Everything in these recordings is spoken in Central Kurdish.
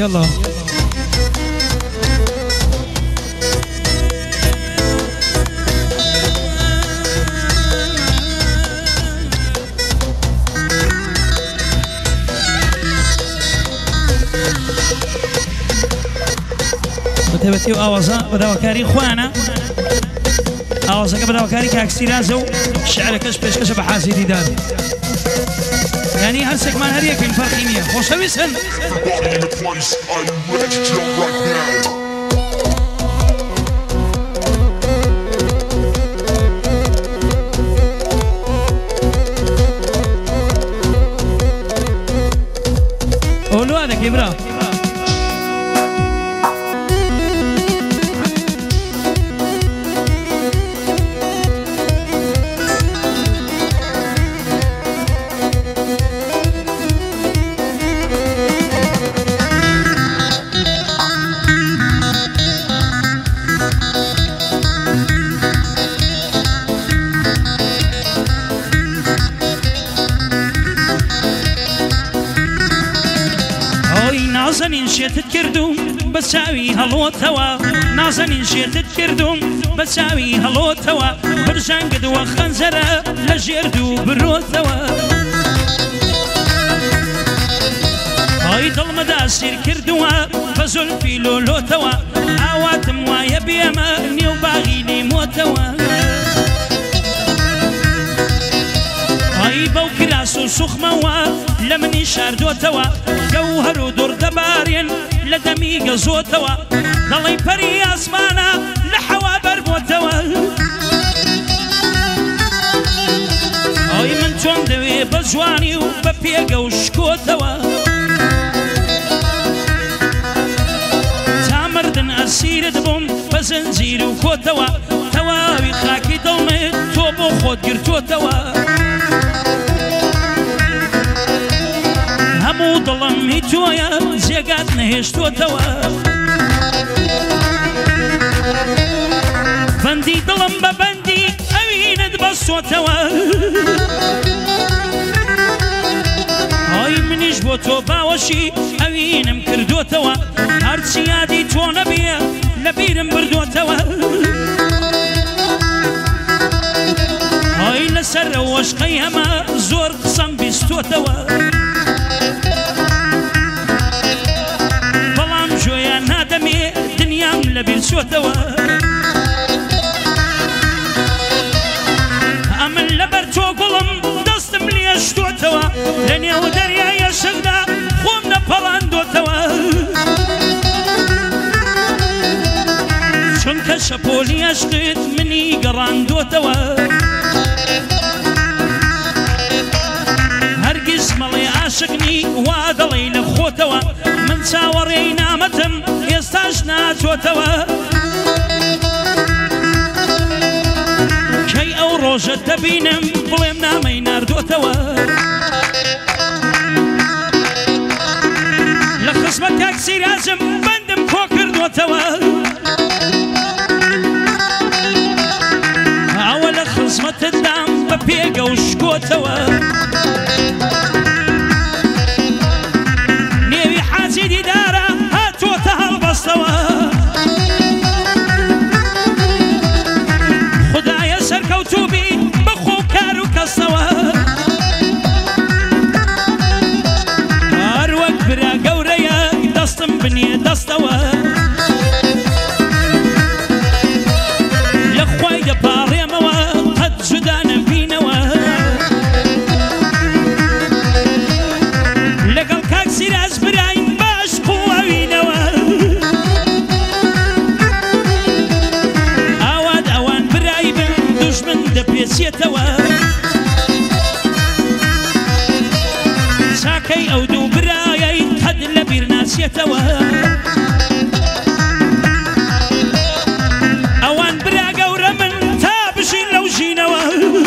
يلا بتبتي وآوازا بداوكاري خوانا آوازا بداوكاري كاكسيرازو شعر كش بيش كش بحاسي ديدار يعني هرسك ما هريك من فرقينية خوش ويسن قولوا هذا كبرى نازنين شيتت كردوم بساوي هلو توا نازنين شيتت كردوم بساوي هلو توا برجان قد وخنزرة لجردو برو توا هاي ظلم داسير كردوا فزل في لولو توا عواتم وايا بيما نيو باغيني موتوا هاي بوكراسو سخموا لمني شاردو توا جوهر ودور دبارين لدمي قزو توا ضلي بري اسمانا لحوا بربو توا هاي من تون دوي بجواني وببيقا وشكو توا تامردن اسير دبوم بزنزير وكو توا تواوي خاكي ضلمي توبو خود قرتو توا همو ضلم هيتويا زيقات نهشتو توا بندي ضلم ببندي اوين دبسو توا هاي منيش بو تو باوشي اوين مكردو توا هرسيادي تو نبيا لبيرم بردو توا هاي لسر وشقي هما زور قسم بيستو توا جويا نادمي دنيا لبير سوتوا أمن لبرتو قلم دستم لي اشتوتوا لنيا ودريا يشغدا خومنا بلاندو توا شون كشبولي اشقيت مني قراندو توا هرقز ملي عاشقني وادلي لخوتوا من ساوري نامتم يستاشنا توتوا كي او روجة تبينم بليم نامي ناردو توا لخصمة تاكسي لازم بندم فوكر دو توا اول خصمة الدام ببيقا وشكو توا سيدي دارا هاتو تهل بستوا خدايا سركوتو بي بخو كارو كستوا اروك برا قوريا دستم بني دستوا لخواي دباري موا قد جدان بينوا لقل كاكسي راز براي اواد اوان برايبن دشمن دبيسيتوا ساكي او دو برايي قد لبير ناسيتوا اوان برا قورا من تابشين لو جينوا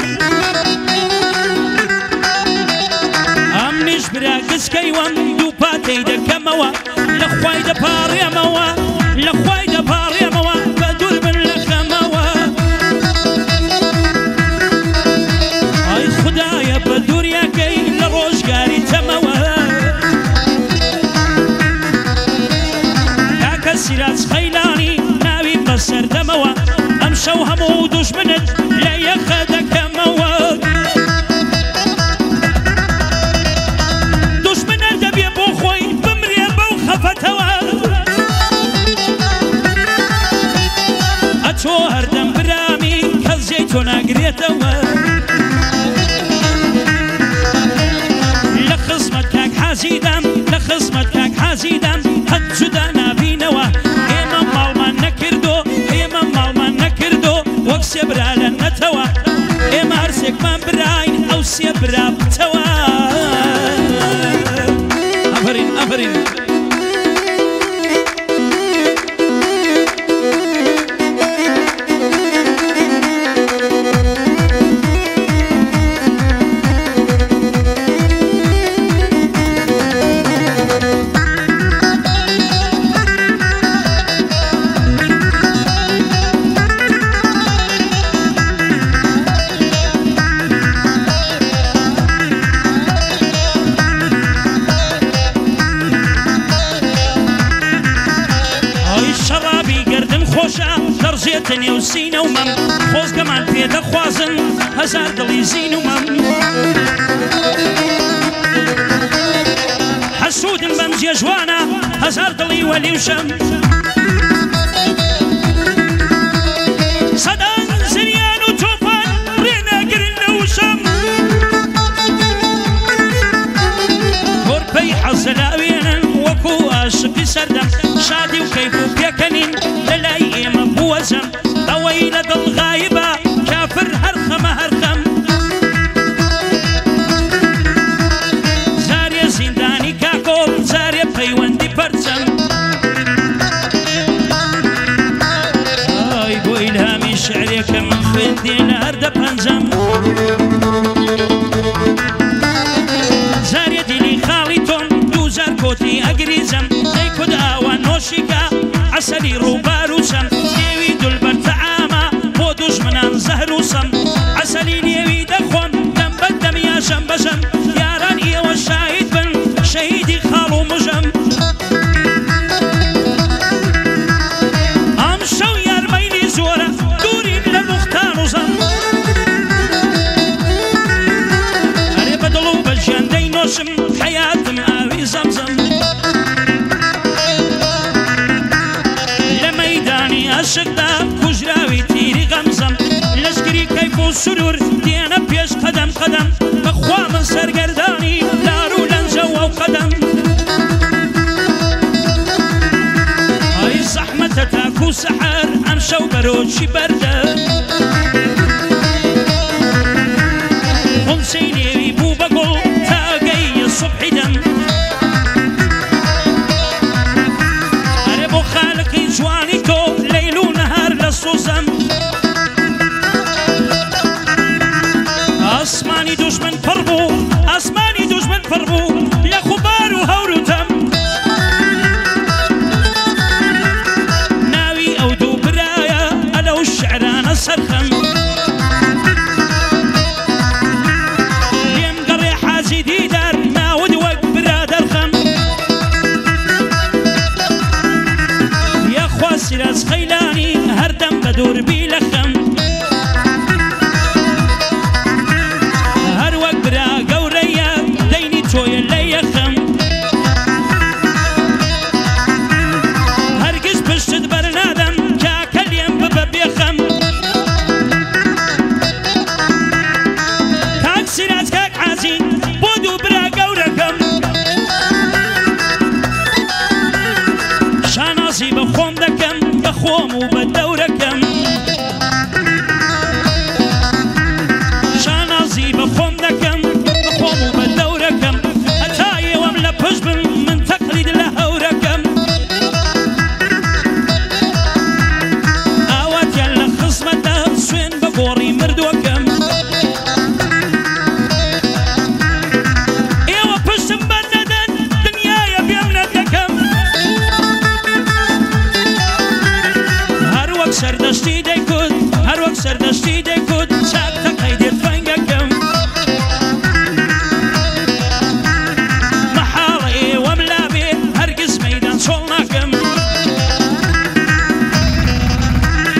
امنيش برا قسكي وان دو باتي دكموا لخواي دباري موا لخواي دباري موا بدور من لخموا اي خدايا بدور يا كي لروج قاري تموا سەردەمەوە ئەم شەو هەموو دوژمنت لە یەخە دەکەمەوە دوژمنە دەبێ بۆ خۆی بمرێ بەو خەفەتەوە ئەچۆ هەردەم برامی کەس جێی تۆ ناگرێتەوە لە خزمەت کاک حەزیدەم لە خزمەت کاک حەزیدەم هەت جودا نابینەوە ئێمە ماڵمان نەکردو ئێمە ماڵمان نەکردو وەک سێ برا لە نەتەوە ئێمە هەرسێکمان براین ئەو سێ برا بتەوە ئەفەرین ئەفەرین دەڕژێتە نێو سینە و مەم خۆزگەمان پێدەخوازن هەزار دڵی زین و مەم حەسوودن بەم جێژوانە هەزار دڵی وەلی و شەم سەدان زریان و تۆپان ڕێنەگرن لە وشەم گۆرپەی حەزەلاوێنن وەکو عاشقی سەردەم شادی و کەیف و پێکەنین لەلای ئێمە بوەزەم ئەوەی لە دڵ غایبە کافر هەرخەمە هەرخەم زارێ زیندانی کاکۆڵ زارێ پەیوەندی پەرچەم ئای بۆ ئیلهامی شعرێکە من خوێندێ لە هەردە پەنجەم زارێ دیلی خاڵی تۆم دووزار کۆتی ئەگریزەم دەی کود ئاوە نۆشیکە عسەلی ڕووباروسەم نێوی دولبەر تەعامە بۆ دوژمنان زەهروسەم عسەلی نێوی دەخۆم دەم بەدەم یاشەم بەژەم یاران ئێوە شاهید بن شەهیدی خاڵ و مژەم ئەم شەو یارمەیلی زۆرە دوورین لە موختان و زەم هەرێ بە دڵ و بە ژیان دەینۆشم حەیاتم ئاوی زەمزەم عاشقدا کوژراوی تیری غەمزەم لەشکری کەیف و سرور دێنە پێش قەدەم قەدەم بەخوا من سەرگەردانی لار و لەنجەوە و قەدەم ئای زەحمەتە تاکو سەحەر ئەم شەو بەرۆچی بەردە خونچەی نێوی بوو بە گوڵ تاگەی سوبحی دەم ئەرێ بۆ خالقی جوانی تۆ سوزم ئاسمانی دوژمن پڕ بوو ئاسمانی دوژمن پڕ بوو لە خوبار و هەور و تەم ناوی ئەو دوو برایە ئەلەو شعرانە سەرخەم لێم گەڕێ حاجی دیدار ناود وەک برادەرخەم یاخوا سیراز خەیلانی هەردەم بە دووربی لە خەم هەر وەک برا گەورەیە دەینی تۆیە لە یەخەم هەرگیز پشتت بەرنادەم کاکە لێم ببە بێخەم کاک سیراج کاک حاجی بۆ دوو برا گەورەکەم شانازی بە خۆم دەکەم بە خۆم و بە دەورەکەم شانازی بە خۆم دەکەم بە خۆم و بە دەورەکەم هەتا ئێوەم لە پشت بن من تەقلید لە هەورەکەم ئاواتیان لە خزمەتە سوێن بە گۆڕی مردووەکەم ئێوە پشتم بەر نەدەن دنیایە بێم نەدەکەم هەر وەک سەردەشتی دەیکوت هەر وەک سەردەشتی دەیکوت چاک تەقەی دێت فەنگەکەم مەحاڵە ئێوەم لابێ هەرگیز مەیدان چۆڵ ناکەم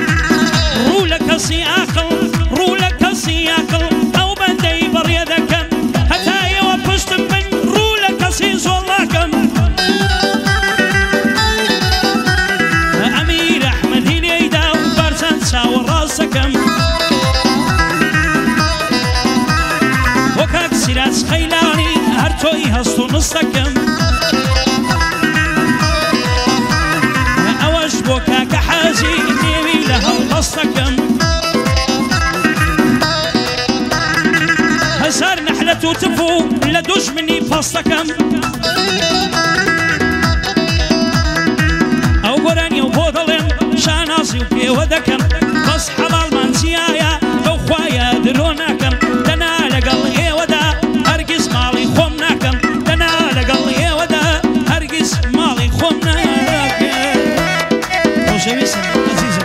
دەکەم بۆ کاک سیراج خەیلانی هەر تۆی هەست و نووس دەکەم ئەوەش بۆ کاکە حاجی نێوی لە هەڵبەست دەکەم هەزار نەحلەت و تف و لە دوژمنی پەس دەکەم ئەو گۆرانی و بۆ دەڵێم شانازی و پێوە دەکەم بەس حەڵاڵمان چیایە بەو خوایە درۆ ناکەم دەنا لەگەڵ ئێوەدا هەرگیز ماڵی خۆم ناکەم دەنا لەگەڵ ئێوەدا هەرگیز ماڵی خۆم ناکەم خۆشەویستم عەزیزم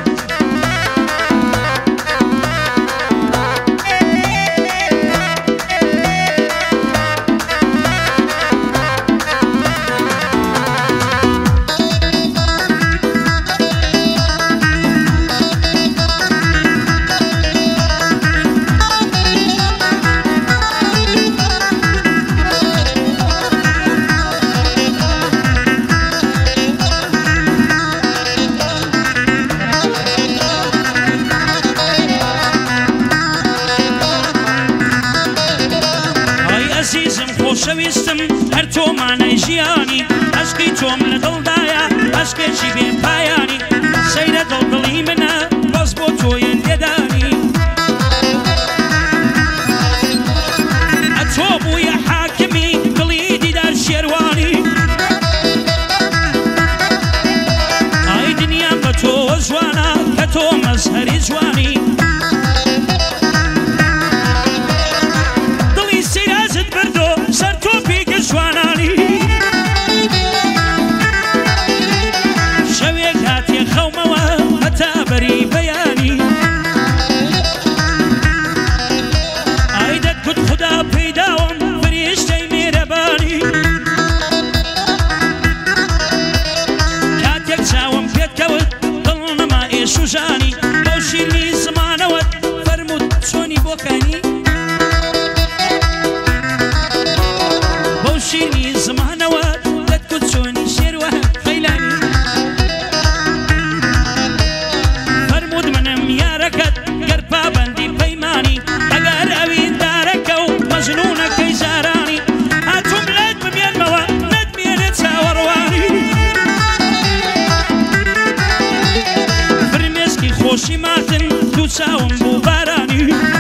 خۆشەویستم هەر تۆمانەی ژیانی عەشقی تۆم لە دڵدایە عەشقێکی بێ پایانی سەیرە دڵدڵی منە بەس بۆ تۆیە لێدانی ئەتۆ بوویە حاکمی دڵی دیدار شێروانی ئای دنیام بە تۆ جوانە کە تۆ مەزهەری جوانی شوژانی بەو شیرنی زمانەوەت فەرموود چۆنی بۆکانی بەو شیرنی زمانەوەت دەتگوت چۆنی شێروە خەیلانی فەرموود منم یارەکەت گەر پابەندی پەیمانی ئەگەر ئەوین دارەکە و مەجنوونەکەی زارانی هاتووم لێت بمێنمەوە نەتمێنێت چاوەڕوانی خۆشی ماتن دوو چاوم بوو بارانی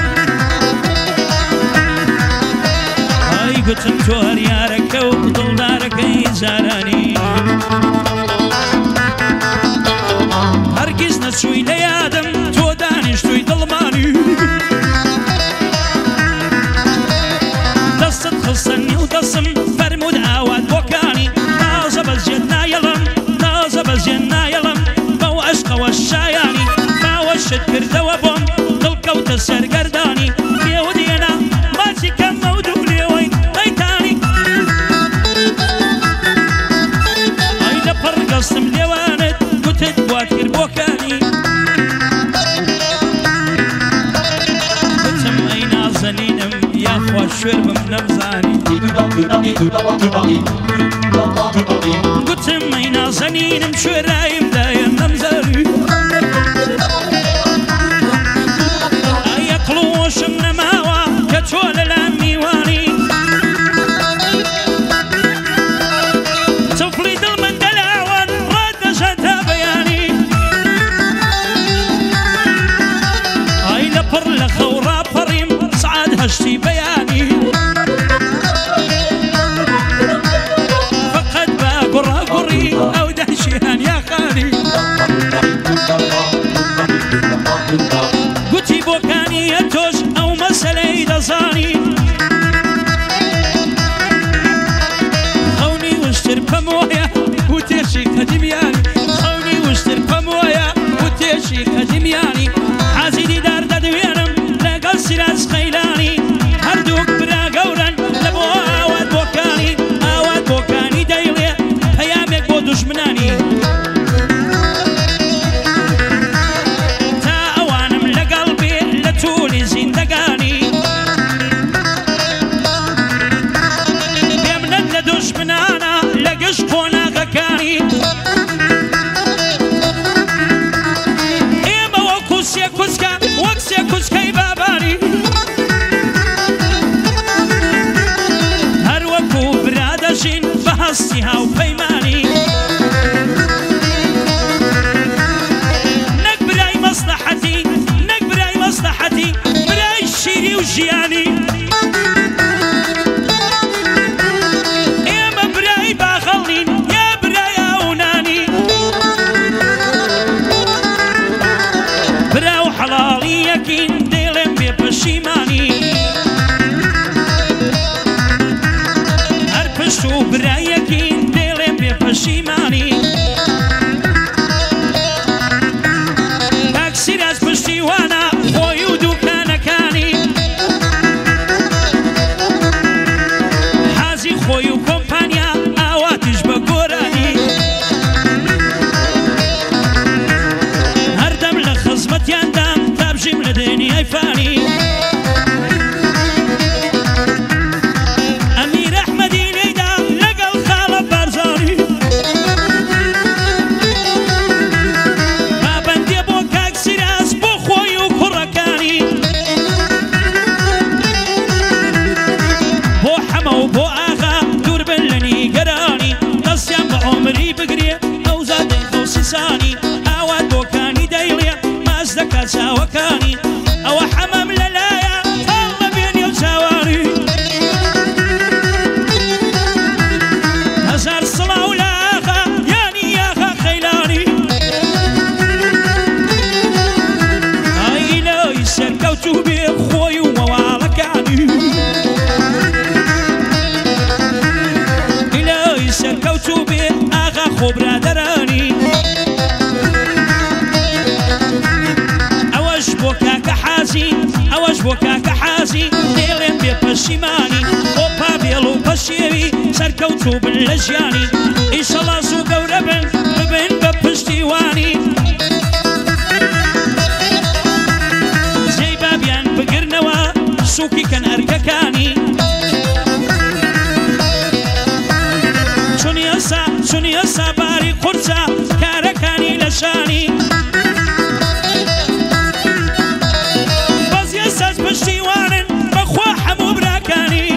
ئای گوتم تۆ هەر یارەکە و دڵدارەکەی جارانی هەرگیز نەچووی لە یادم تۆ دانیشتووی دڵمانی دەستت خستە نیو دەسم فەرموود ئاوات بۆکانی نازە بەزێت نایەڵم نازە بەزێت نایەڵم بەو عەشقەوە شایانی شت کردەوە بۆم دڵکەوتە سەرگەردانی پێوە دێنا ماچی کەم مەودوو لێوەی قەیتانی ئەی لە پڕ گەستم لێوانت گوتت بوات کرد بۆکانی گوتم ئەی نازەنینم یاخوا شوێر بم نەمزانی گوتم ئەی نازەنینم شوێرایم دایە نەمزانی قڵۆشم نەماوە کە تۆ لەلام میوانی چەوفڵی دڵ من دەلاوان ڕادەژات تا بەیانی ئای لە پڕ لە خەو ڕاپەڕیم سعاد هەشتی بەیانی فەقەت بە گوڕاگوڕی ئەو دەهشیان یاخانی گوتی بۆکانی تۆش ئەو مەسەلەی دەزانی خەونی وشتر پەمۆیە و تێشی قەدیمیانی خەونی وشتر پەمۆیە و تێشی قەدیمیانی حەزی دیدار دەدوێنم لەگەڵ سیراج خەیلانی هەردووک برا گەورن لە بۆ ئاوات بۆکانی دەیڵێ پەیامێک بۆ دوژمنانی تولی زیندگانی بێمنەت لە دوژمنانە لە گشت قۆناغەکانی ئێمە وەکو سێ کوچکە وەک سێ کوچکەی بابانی هەروەکو برادەژین بە هەستی هاوپەیمانی نەک برای مەسلەحەتی نەک برای مەسلەحەتی برای شیری و ژیانی ئێمە برای باخەڵین یا برای ئاونانی برا و حەڵاڵی یەکین دێڵێم بێ پەشیمانی هەر پشت و برایەکین دێڵێم بێ پەشیمانی تاکسیراز پشتیوانە خۆی و دوکانەکانی حازی خۆی و کۆمپانیا ئاواتیش بە گۆرانی هەردەم لە خزمەتیاندام تابژیم لە دنیای فانی ئەمیر ئەحمەدی لێیدا لەگەڵ خاڵە بارزانی پابەندیە بۆ کاکسیراز بۆ خۆی و کوڕەکانی بۆ حەمە و بۆ ئاغا دوور بن لە نیگەرانی دەستیان بە عۆمری بگرێ ئەو زادەی خۆسیسانی ئاوات بۆکانی دەیڵێ ماز دەکات چاوەکانی ئەوە حەمەم لەلایە هەڵ لە بێنێ و چاوانی هەزار سڵاو لە ئاغا یانی ئاغا خەیلانی ئای لای سەرکەوتوو بێ خۆی و مەواڵەکانی ئیلای سەرکەوتوو بێ ئاغا خۆ برادەرانی ئەوەش بۆ کاکە حازی ئەوەش بۆ کاکە حازی دێڵێم بێ پەشیمانی بۆ پابێڵ و پەشێوی سەرکەوتوو بن لە ژیانی ئیشەڵا زوو گەورە بن ببن بە پشتیوانی جێی بابیان بگرنەوە سووکی کەن ئەرکەکانی چونی ئەسا باری قورچە کارەکانی لە شانی بەزی ئەساس پشتیوانن بەخوا هەموو براکانی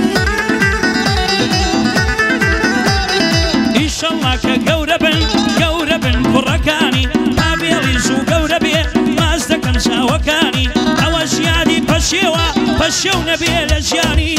ئیشەڵڵا کە گەورە بن کوڕەکانی پابێڵی زوو گەورە بێ ماز دەکەن چاوەکانی ئەوەش یادی پەشێوە پەشێو نەبێ لە ژیانی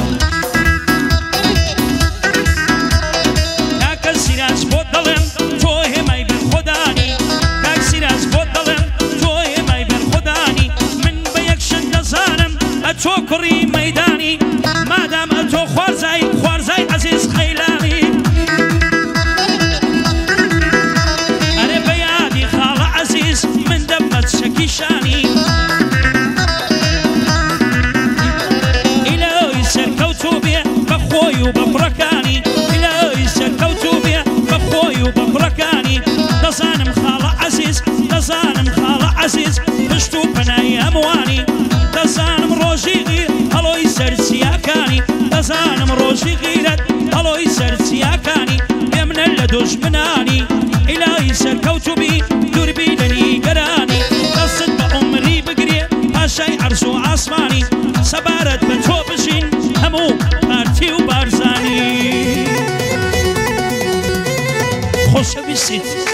کاکسیراز بۆ دەڵێم تۆ هێمای بەر خۆدانی کاکسیراز بۆ دەڵێم تۆ هێمای بەر خۆدانی من بە یەک شت دەزانم ئەتۆ کوڕی مەیدانی مادام ئەتۆ خوارزای عەزیز خەیلانی ئەرێ بە یادی خاڵە عەزیز من دەبمەت شەکی شانی ئیلۆی سەرکەوتوو بێ بە خۆی و بە کوڕەکانی ئیلۆی سەرکەوتوو بێ بە خۆی و بە کوڕەکانی دەزانم خاڵە عەزیز پشت و پەنای هەمووانی دەزانم ڕۆژی هەڵۆی سەرچیاکانی دەزانم ڕۆژی غیرەت هەڵۆی سەرچیاکانی پێمنە لە دۆژمنانی ئیلای سەرکەوتوو بی دووربی لە نیگەرانی دەست بە عومری بگرێ پاشای عەرز و ئاسمانی سەبارەت بە تۆ بژین هەموو پارتی و بارزانی خۆشەویستیت